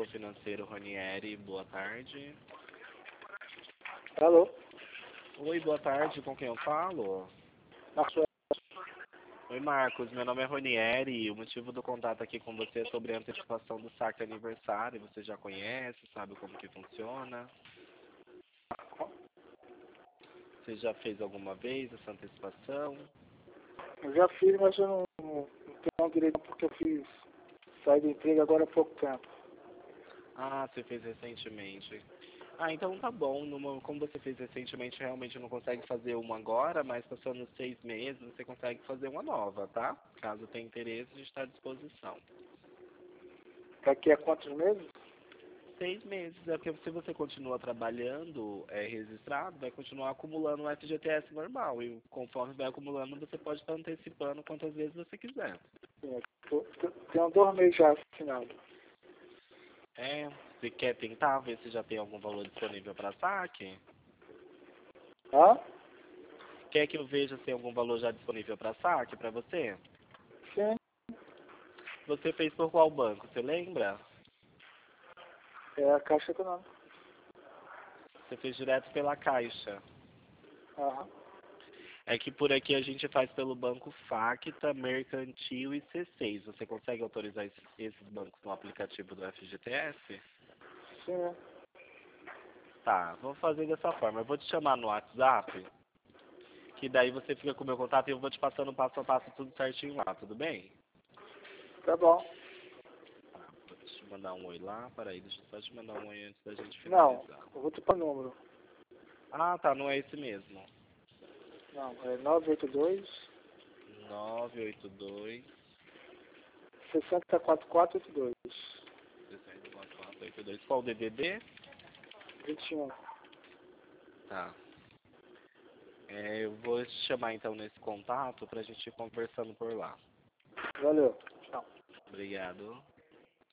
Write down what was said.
Setor Financeiro Ranieri, boa tarde. Alô? Oi, boa tarde, com quem eu falo? Marcos. Oi, Marcos, meu nome é Ranieri e o motivo do contato aqui com você é sobre a antecipação do saque aniversário. Você já conhece, sabe como que funciona? Você já fez alguma vez essa antecipação? Eu já fiz, mas eu não tenho direito porque eu saí do emprego agora há pouco tempo. Ah, você fez recentemente. Ah, então tá bom. Como você fez recentemente, realmente não consegue fazer uma agora, mas passando 6 meses, você consegue fazer uma nova, tá? Caso tenha interesse, a gente está à disposição. Daqui a quantos meses? 6 meses, é porque se você continua trabalhando registrado, vai continuar acumulando o FGTS normal. E conforme vai acumulando, você pode estar antecipando quantas vezes você quiser. Sim, tenho 2 meses já assinado. Você quer tentar ver se já tem algum valor disponível para saque? Hã? Quer que eu veja se tem algum valor já disponível para saque para você? Sim. Você fez por qual banco, você lembra? É a Caixa Econômica. Você fez direto pela Caixa. Aham. É que por aqui a gente faz pelo banco Facta, Mercantil e C6. Você consegue autorizar esses bancos no aplicativo do FGTS? Sim. Tá, vou fazer dessa forma. Eu vou te chamar no WhatsApp, que daí você fica com o meu contato e eu vou te passando passo a passo tudo certinho lá, tudo bem? Tá bom. Tá, deixa eu mandar um oi lá. Peraí, deixa eu só te mandar um oi antes da gente Não, finalizar. eu vou te pôr o número. Ah, tá, não é esse mesmo. Não, é 982 982 604482. 6482. Qual o DDD? 21. Tá. Eu vou te chamar então nesse contato pra gente ir conversando por lá. Valeu. Tchau. Obrigado.